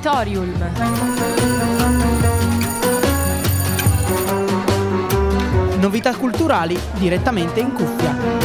Auditorium. Novità culturali direttamente in cuffia.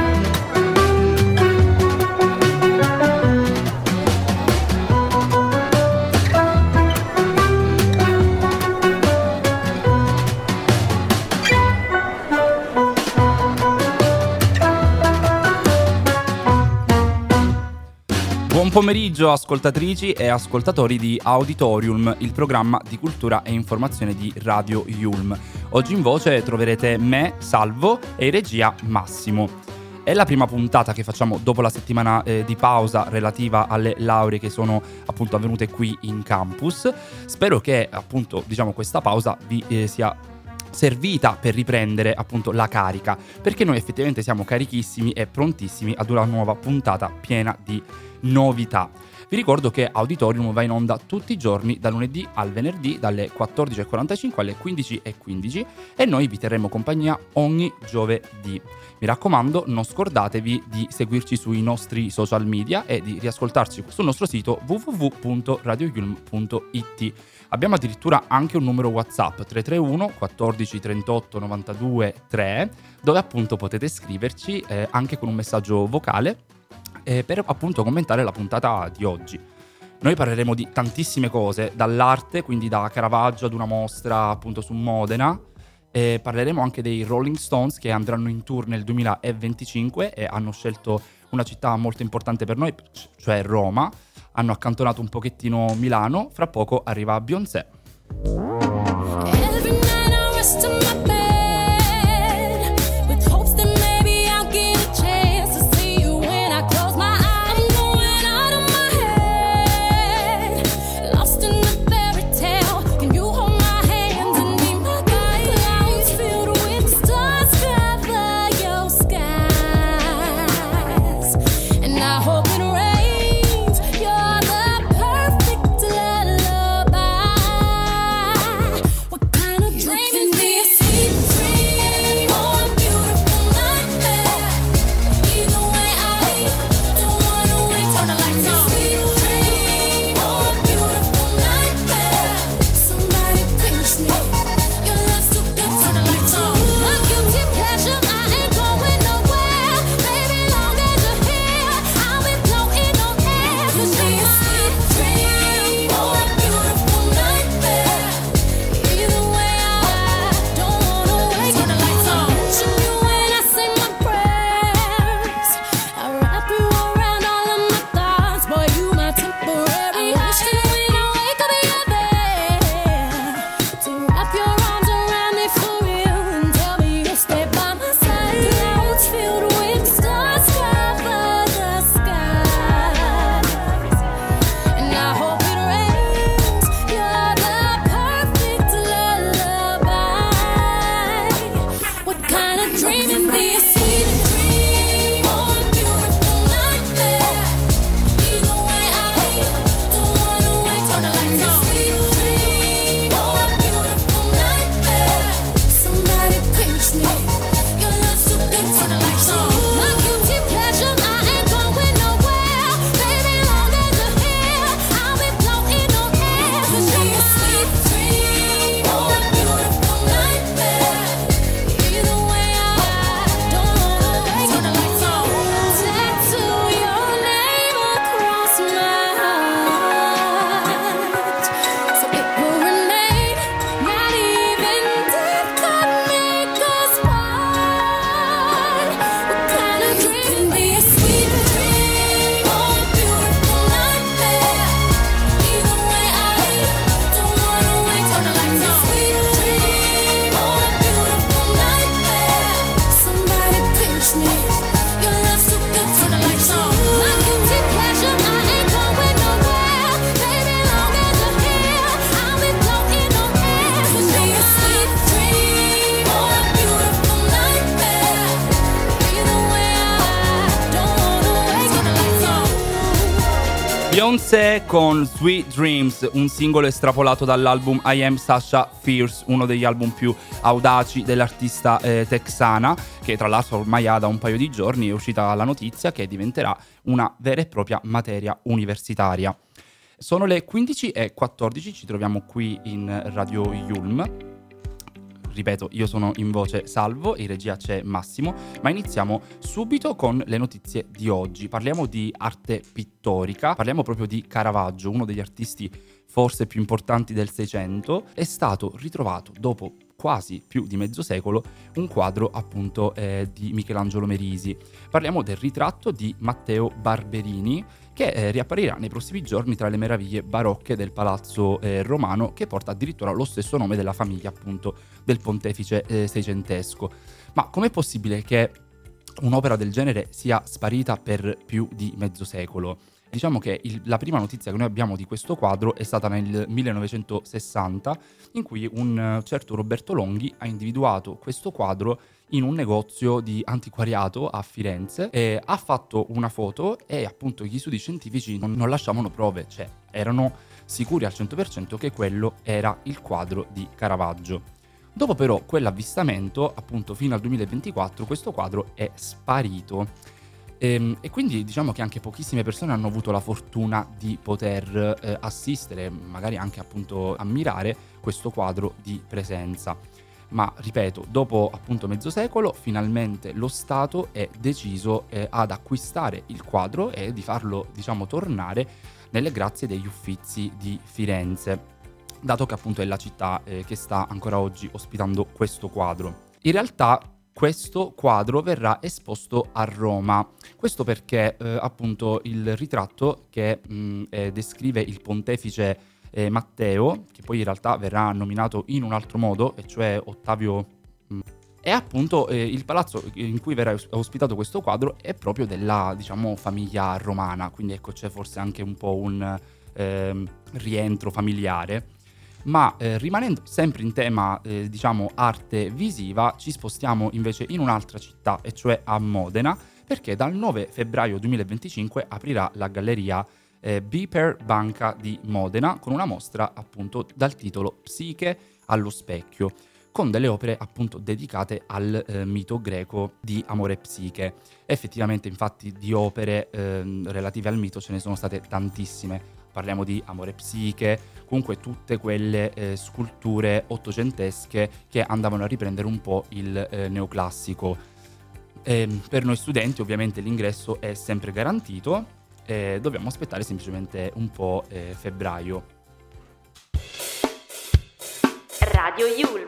Buon pomeriggio ascoltatrici e ascoltatori di Auditorium, il programma di cultura e informazione di Radio Yulm. Oggi in voce troverete me, Salvo, e in regia Massimo. È la prima puntata che facciamo dopo la settimana di pausa relativa alle lauree che sono appunto avvenute qui in campus. Spero che appunto questa pausa vi sia servita per riprendere appunto la carica, perché noi effettivamente siamo carichissimi e prontissimi ad una nuova puntata piena di novità. Vi ricordo che Auditorium va in onda tutti i giorni da lunedì al venerdì dalle 14.45 alle 15.15 e noi vi terremo compagnia ogni giovedì. Mi raccomando, non scordatevi di seguirci sui nostri social media e di riascoltarci sul nostro sito www.radioyulm.it. Abbiamo addirittura anche un numero WhatsApp 331 14 38 92 3, dove appunto potete scriverci anche con un messaggio vocale per appunto commentare la puntata di oggi. Noi parleremo di tantissime cose, dall'arte, quindi da Caravaggio ad una mostra appunto su Modena. Parleremo anche dei Rolling Stones che andranno in tour nel 2025 e hanno scelto una città molto importante per noi, cioè Roma. Hanno accantonato un pochettino Milano, fra poco arriva Beyoncé. Beyoncé con Sweet Dreams, un singolo estrapolato dall'album I Am Sasha Fierce, uno degli album più audaci dell'artista texana, che tra l'altro ormai ha da un paio di giorni è uscita la notizia che diventerà una vera e propria materia universitaria. Sono le 15:14, ci troviamo qui in Radio Yulm. Ripeto, io sono in voce Salvo, in regia c'è Massimo, ma iniziamo subito con le notizie di oggi. Parliamo di arte pittorica, parliamo proprio di Caravaggio, uno degli artisti forse più importanti del Seicento. È stato ritrovato dopo quasi più di mezzo secolo un quadro appunto di Michelangelo Merisi. Parliamo del ritratto di Matteo Barberini, che riapparirà nei prossimi giorni tra le meraviglie barocche del palazzo romano, che porta addirittura lo stesso nome della famiglia appunto del pontefice seicentesco. Ma com'è possibile che un'opera del genere sia sparita per più di mezzo secolo? Diciamo che la prima notizia che noi abbiamo di questo quadro è stata nel 1960, in cui un certo Roberto Longhi ha individuato questo quadro in un negozio di antiquariato a Firenze, e ha fatto una foto e appunto gli studi scientifici non lasciavano prove, cioè erano sicuri al 100% che quello era il quadro di Caravaggio. Dopo però quell'avvistamento, appunto fino al 2024, questo quadro è sparito. E quindi diciamo che anche pochissime persone hanno avuto la fortuna di poter assistere, magari anche appunto ammirare questo quadro di presenza. Ma ripeto, dopo appunto mezzo secolo, finalmente lo Stato è deciso ad acquistare il quadro e di farlo, diciamo, tornare nelle grazie degli Uffizi di Firenze, dato che appunto è la città che sta ancora oggi ospitando questo quadro. In realtà questo quadro verrà esposto a Roma. Questo perché appunto il ritratto che descrive il pontefice Matteo, che poi in realtà verrà nominato in un altro modo, e cioè Ottavio, è appunto il palazzo in cui verrà ospitato questo quadro è proprio della, diciamo, famiglia romana, quindi ecco c'è forse anche un po' un rientro familiare. Ma rimanendo sempre in tema, diciamo, arte visiva, ci spostiamo invece in un'altra città, e cioè a Modena, perché dal 9 febbraio 2025 aprirà la galleria Biper Banca di Modena, con una mostra appunto dal titolo Psiche allo specchio, con delle opere appunto dedicate al mito greco di Amore e Psiche. Effettivamente, infatti, di opere relative al mito ce ne sono state tantissime. Parliamo di Amore e Psiche, comunque tutte quelle sculture ottocentesche che andavano a riprendere un po' il neoclassico. Per noi studenti ovviamente l'ingresso è sempre garantito, dobbiamo aspettare semplicemente un po' febbraio. Radio Yulm.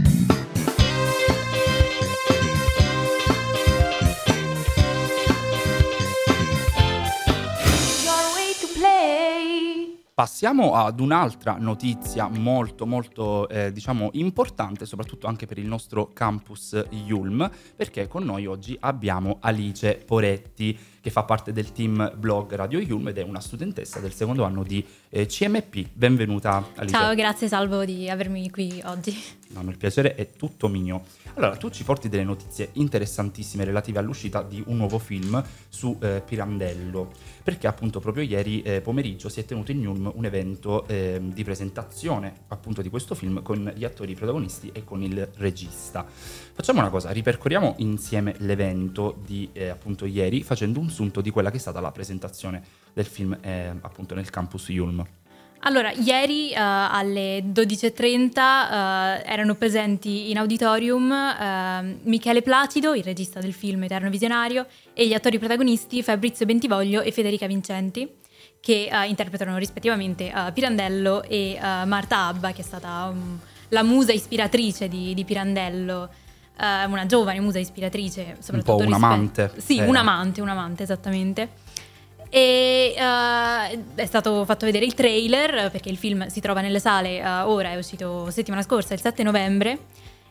Passiamo ad un'altra notizia molto diciamo importante, soprattutto anche per il nostro campus Yulm, perché con noi oggi abbiamo Alice Poretti, che fa parte del team blog Radio Yulm ed è una studentessa del secondo anno di CMP. Benvenuta Alice. Ciao, grazie Salvo di avermi qui oggi. No, il piacere è tutto mio. Allora, tu ci porti delle notizie interessantissime relative all'uscita di un nuovo film su Pirandello, perché appunto proprio ieri pomeriggio si è tenuto in Yulm un evento di presentazione appunto di questo film con gli attori protagonisti e con il regista. Facciamo una cosa, ripercorriamo insieme l'evento di appunto ieri, facendo un sunto di quella che è stata la presentazione del film appunto nel campus Yulm. Allora, ieri alle 12:30 erano presenti in auditorium Michele Placido, il regista del film Eterno Visionario, e gli attori protagonisti Fabrizio Bentivoglio e Federica Vincenti, che interpretano rispettivamente Pirandello e Marta Abba, che è stata la musa ispiratrice di Pirandello, una giovane musa ispiratrice, soprattutto un po' un amante. Sì, un amante, esattamente. E è stato fatto vedere il trailer, perché il film si trova nelle sale ora, è uscito settimana scorsa, il 7 novembre,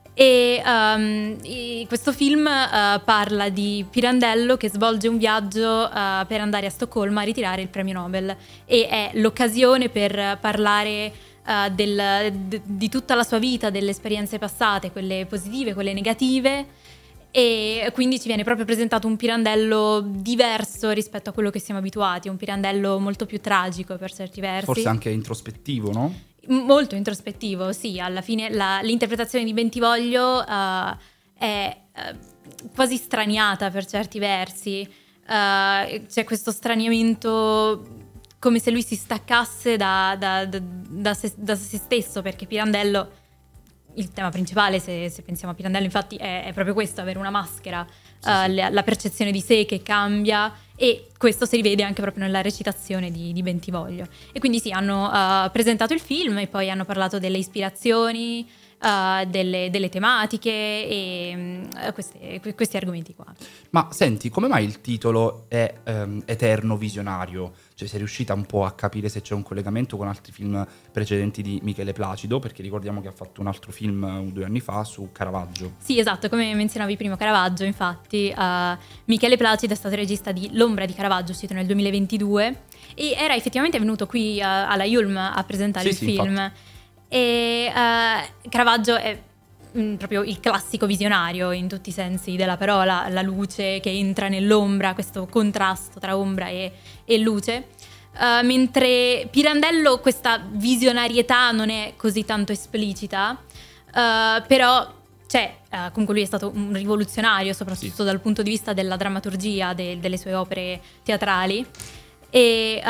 e questo film parla di Pirandello che svolge un viaggio per andare a Stoccolma a ritirare il premio Nobel, e è l'occasione per parlare di tutta la sua vita, delle esperienze passate, quelle positive, quelle negative, e quindi ci viene proprio presentato un Pirandello diverso rispetto a quello che siamo abituati, un Pirandello molto più tragico per certi versi. Forse anche introspettivo, no? Molto introspettivo, sì. Alla fine l'interpretazione di Bentivoglio è quasi straniata per certi versi. C'è questo straniamento come se lui si staccasse da se stesso, perché Pirandello, il tema principale, se pensiamo a Pirandello, infatti è proprio questo, avere una maschera, la percezione di sé che cambia, e questo si rivede anche proprio nella recitazione di Bentivoglio. E quindi sì, hanno presentato il film e poi hanno parlato delle ispirazioni, delle tematiche e questi argomenti qua. Ma senti, come mai il titolo è Eterno Visionario? Cioè, sei riuscita un po' a capire se c'è un collegamento con altri film precedenti di Michele Placido? Perché ricordiamo che ha fatto un altro film 2 anni fa su Caravaggio. Sì, esatto, come menzionavi prima Caravaggio, infatti Michele Placido è stato regista di L'ombra di Caravaggio, uscito nel 2022, e era effettivamente venuto qui alla Yulm a presentare il film. Infatti. E Caravaggio è proprio il classico visionario in tutti i sensi della parola, la luce che entra nell'ombra, questo contrasto tra ombra e luce, mentre Pirandello questa visionarietà non è così tanto esplicita, però c'è, comunque lui è stato un rivoluzionario soprattutto dal punto di vista della drammaturgia delle sue opere teatrali, e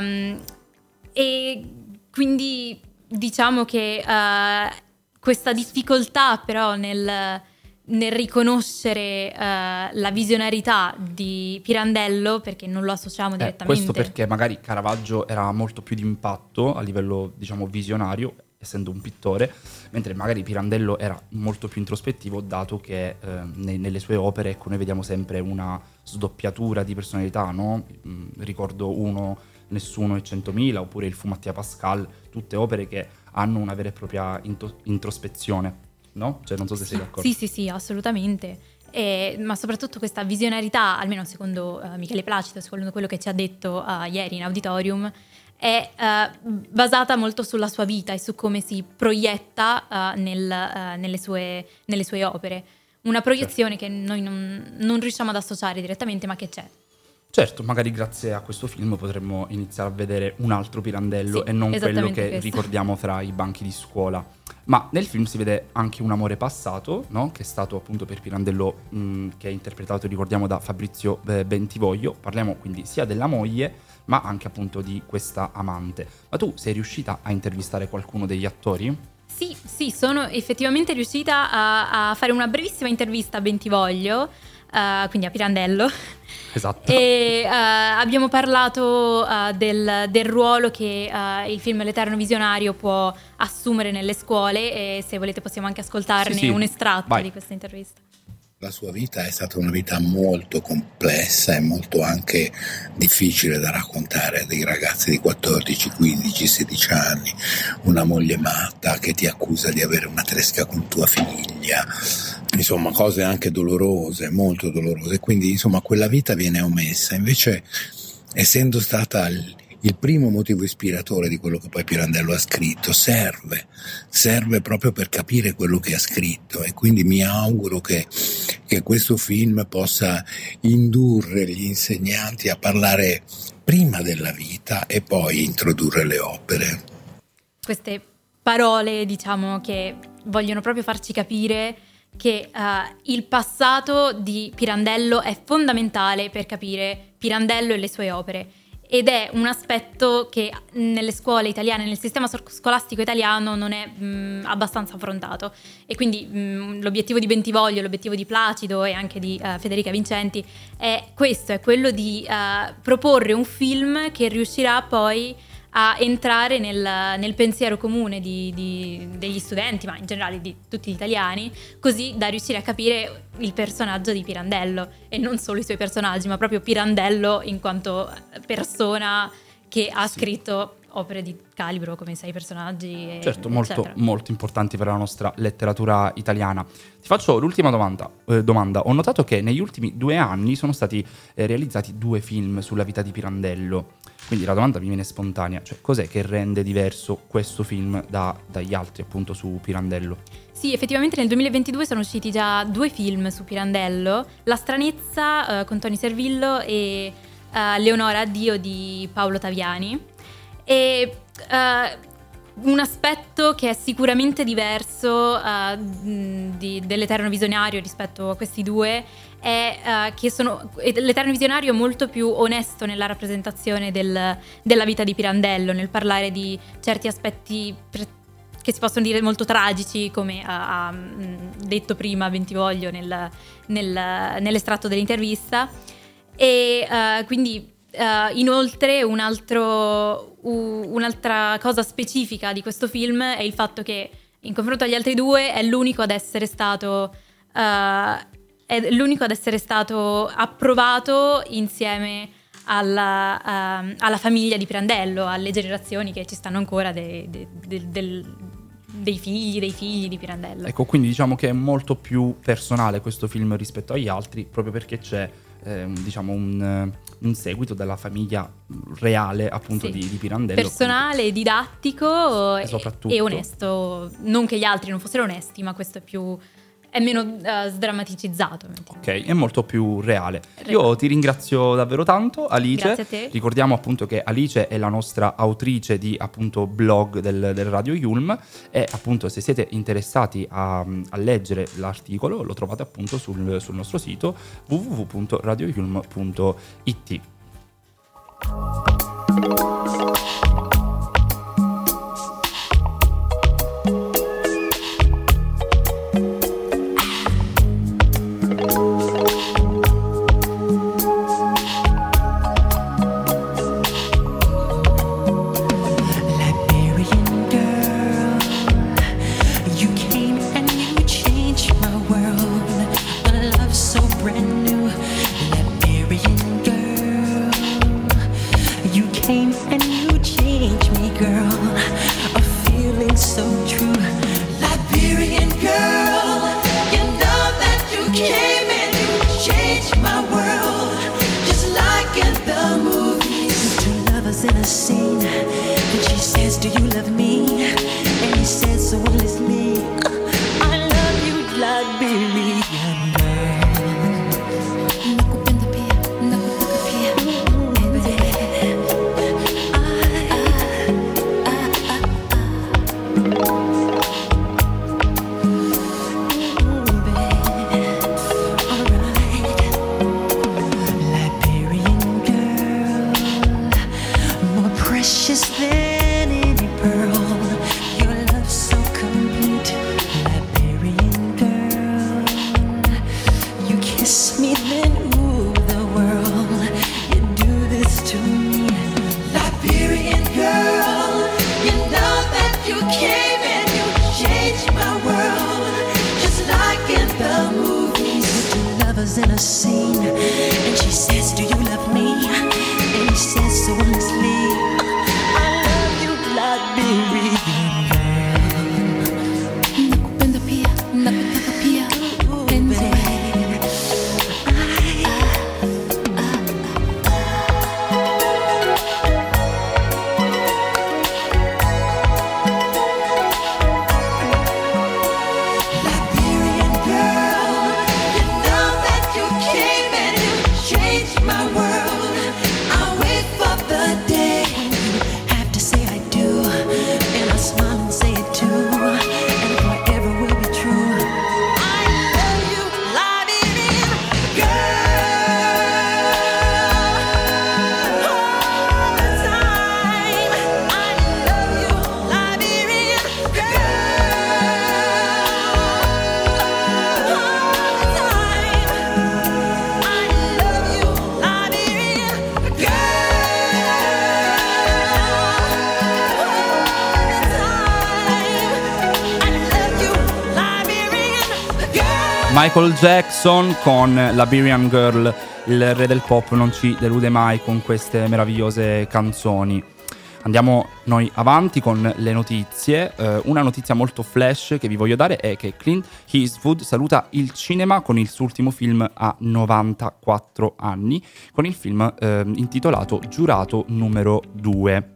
quindi diciamo che questa difficoltà però nel riconoscere la visionarità di Pirandello, perché non lo associamo direttamente. Questo perché magari Caravaggio era molto più d'impatto a livello, diciamo, visionario, essendo un pittore, mentre magari Pirandello era molto più introspettivo, dato che nelle sue opere, ecco, noi vediamo sempre una sdoppiatura di personalità, no? Ricordo Nessuno e 100.000, oppure Il fu Mattia Pascal, tutte opere che hanno una vera e propria introspezione, no? Cioè, non so se sei d'accordo. Sì, assolutamente. Ma soprattutto questa visionarità, almeno secondo Michele Placido, secondo quello che ci ha detto ieri in auditorium, è basata molto sulla sua vita e su come si proietta nelle sue opere. Una proiezione che noi non riusciamo ad associare direttamente, ma che c'è. Certo, magari grazie a questo film potremmo iniziare a vedere un altro Pirandello, e non quello che ricordiamo fra i banchi di scuola. Ma nel film si vede anche un amore passato, no? Che è stato appunto per Pirandello, che è interpretato, ricordiamo, da Fabrizio Bentivoglio. Parliamo quindi sia della moglie, ma anche appunto di questa amante. Ma tu sei riuscita a intervistare qualcuno degli attori? Sì, sono effettivamente riuscita a fare una brevissima intervista a Bentivoglio, quindi a Pirandello. Esatto. E abbiamo parlato del ruolo che il film L'Eterno Visionario può assumere nelle scuole, e se volete possiamo anche ascoltarne un estratto di questa intervista. La sua vita è stata una vita molto complessa e molto anche difficile da raccontare, dei ragazzi di 14, 15, 16 anni, una moglie matta che ti accusa di avere una tresca con tua figlia, insomma cose anche dolorose, molto dolorose, quindi insomma quella vita viene omessa. Invece, essendo stata il primo motivo ispiratore di quello che poi Pirandello ha scritto, serve proprio per capire quello che ha scritto, e quindi mi auguro che questo film possa indurre gli insegnanti a parlare prima della vita e poi introdurre le opere. Queste parole, diciamo, che vogliono proprio farci capire che il passato di Pirandello è fondamentale per capire Pirandello e le sue opere. Ed è un aspetto che nelle scuole italiane, nel sistema scolastico italiano, non è abbastanza affrontato. E quindi l'obiettivo di Bentivoglio, l'obiettivo di Placido e anche di Federica Vincenti è questo, è quello di proporre un film che riuscirà poi a entrare nel pensiero comune degli studenti, ma in generale di tutti gli italiani, così da riuscire a capire il personaggio di Pirandello, e non solo i suoi personaggi, ma proprio Pirandello in quanto persona che ha scritto opere di calibro come 6 personaggi. Certo, molto importanti per la nostra letteratura italiana. Ti faccio l'ultima domanda. Ho notato che negli ultimi 2 anni sono stati realizzati 2 film sulla vita di Pirandello. Quindi la domanda mi viene spontanea, cioè cos'è che rende diverso questo film dagli altri appunto su Pirandello? Sì, effettivamente nel 2022 sono usciti già 2 film su Pirandello, La stranezza con Toni Servillo e Leonora Addio di Paolo Taviani. E un aspetto che è sicuramente diverso dell'Eterno Visionario rispetto a questi 2 è che l'Eterno Visionario è molto più onesto nella rappresentazione della vita di Pirandello, nel parlare di certi aspetti che si possono dire molto tragici, come ha detto prima Bentivoglio nell'estratto dell'intervista. E quindi inoltre un'altra cosa specifica di questo film è il fatto che, in confronto agli altri due, è l'unico ad essere stato approvato insieme alla famiglia di Pirandello, alle generazioni che ci stanno ancora dei figli di Pirandello. Ecco, quindi diciamo che è molto più personale questo film rispetto agli altri, proprio perché c'è diciamo un seguito della famiglia reale, appunto, sì, di Pirandello. Personale, quindi, didattico soprattutto, e onesto. Non che gli altri non fossero onesti, ma questo è meno sdrammaticizzato. Ok, è molto più reale. Io ti ringrazio davvero tanto, Alice. Grazie a te. Ricordiamo appunto che Alice è la nostra autrice di appunto blog del Radio Yulm, e appunto se siete interessati a leggere l'articolo lo trovate appunto sul nostro sito www.radioyulm.it. Michael Jackson con Liberian Girl, il re del pop non ci delude mai con queste meravigliose canzoni. Andiamo noi avanti con le notizie. Una notizia molto flash che vi voglio dare è che Clint Eastwood saluta il cinema con il suo ultimo film a 94 anni, con il film intitolato Giurato numero 2.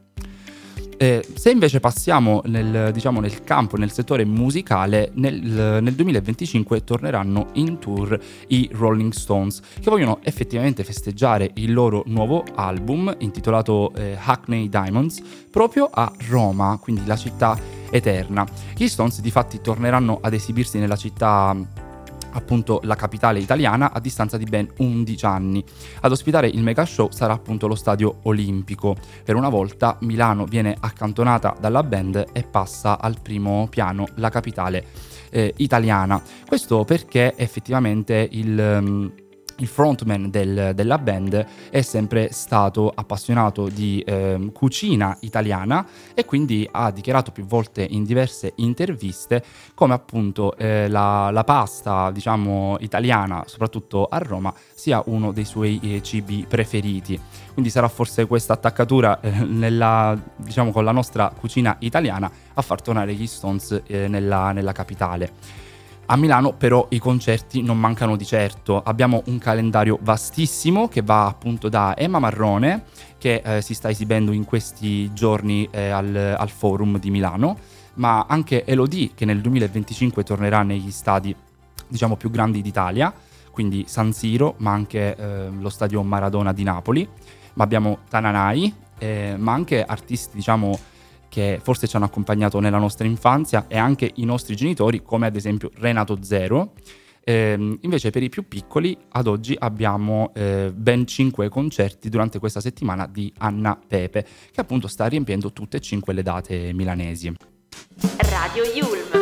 Se invece passiamo nel campo, nel settore musicale, nel 2025 torneranno in tour i Rolling Stones, che vogliono effettivamente festeggiare il loro nuovo album intitolato Hackney Diamonds proprio a Roma, quindi la città eterna. Gli Stones difatti torneranno ad esibirsi nella città appunto la capitale italiana a distanza di ben 11 anni. Ad ospitare il mega show sarà appunto lo Stadio Olimpico. Per una volta Milano viene accantonata dalla band e passa al primo piano la capitale italiana. Questo perché effettivamente il frontman della band è sempre stato appassionato di cucina italiana e quindi ha dichiarato più volte in diverse interviste come appunto la pasta, diciamo, italiana, soprattutto a Roma, sia uno dei suoi cibi preferiti. Quindi sarà forse questa attaccatura diciamo, con la nostra cucina italiana a far tornare gli Stones nella capitale. A Milano però i concerti non mancano di certo. Abbiamo un calendario vastissimo che va appunto da Emma Marrone, che si sta esibendo in questi giorni al Forum di Milano, ma anche Elodie, che nel 2025 tornerà negli stadi, diciamo, più grandi d'Italia, quindi San Siro, ma anche lo stadio Maradona di Napoli. Ma abbiamo Tananai, ma anche artisti, diciamo, che forse ci hanno accompagnato nella nostra infanzia e anche i nostri genitori, come ad esempio Renato Zero. Invece per i più piccoli ad oggi abbiamo ben 5 concerti durante questa settimana di Anna Pepe, che appunto sta riempiendo tutte e 5 le date milanesi. Radio Yulm.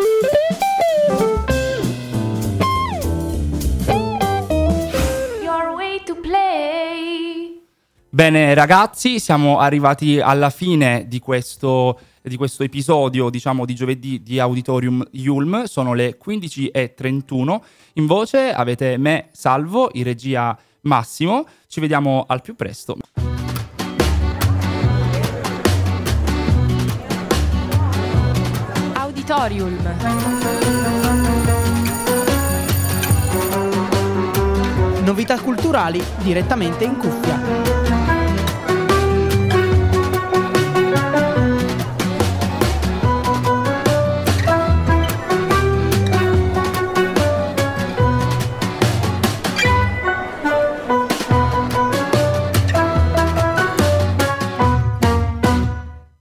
Your way to play. Bene ragazzi, siamo arrivati alla fine di questo episodio, diciamo, di giovedì di Auditorium Yulm. Sono le 15:31. In voce avete me, Salvo, in regia Massimo. Ci vediamo al più presto. Auditorium. Novità culturali direttamente in cuffia.